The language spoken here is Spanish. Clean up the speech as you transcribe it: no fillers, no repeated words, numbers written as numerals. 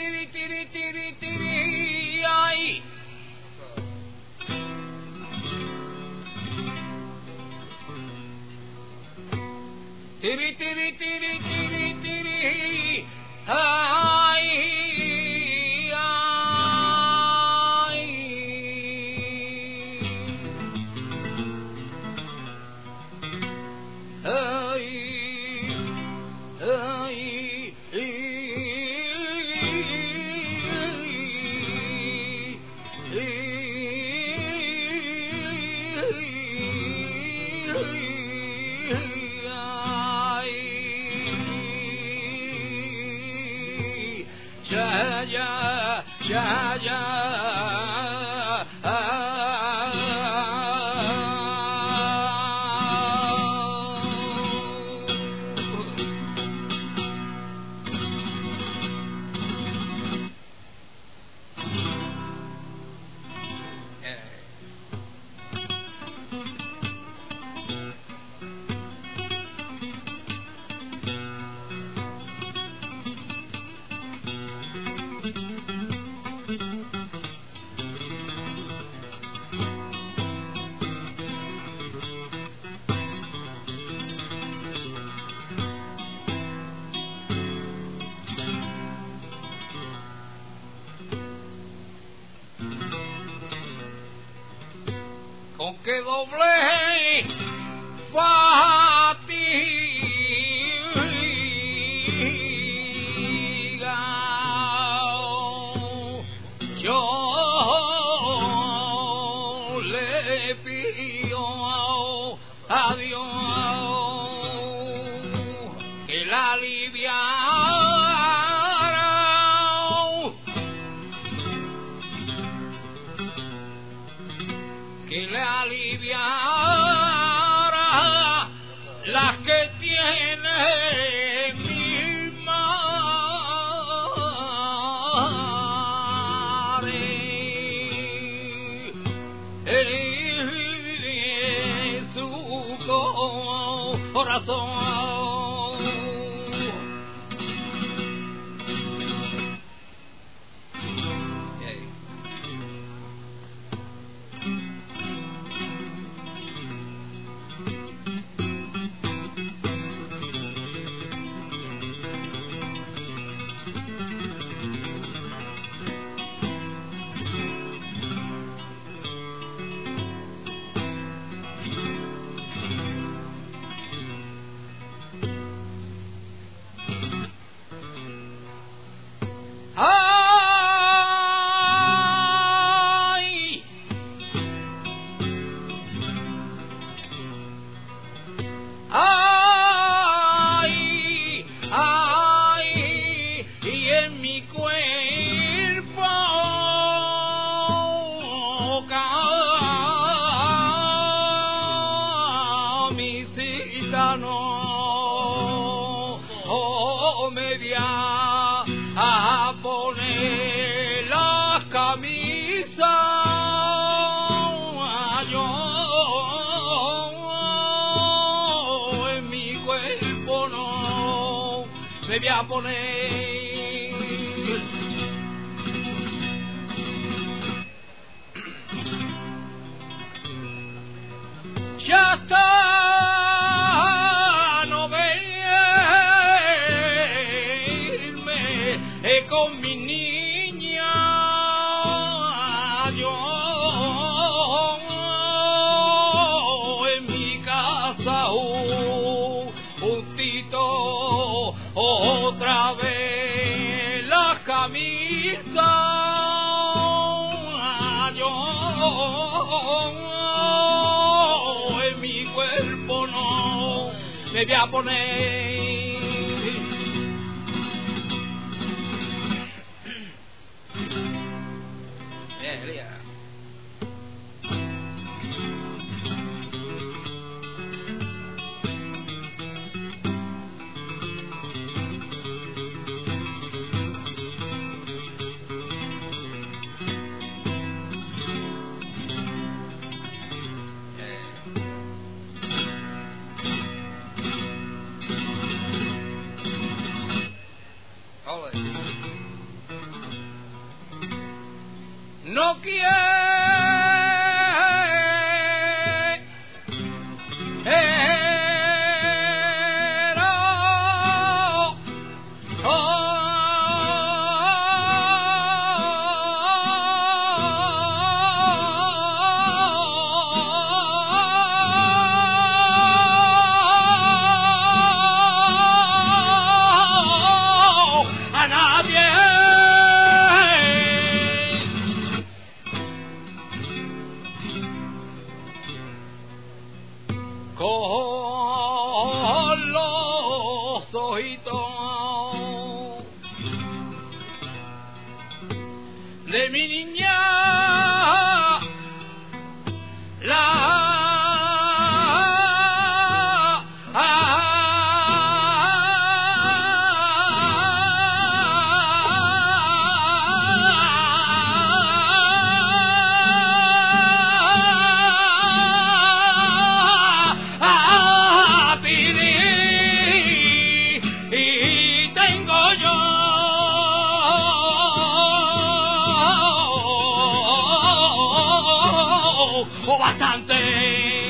tiri, ay. Tiri, ay, con que doble fatiga yo le pido a Dios que la aliviara, que le aliviara las que tiene mi madre en su corazón. Ay, ay, ay, y en mi cuerpo camisita no me voy a poner la camisa, yo en mi cuerpo no me voy a poner. Ya está, no verme con mi niña, yo en mi casa justito otra vez la camisa, yo en mi cuerpo no me voy a poner. no quiero a nadie. Con los ojitos de mi niña, tengo yo bastante.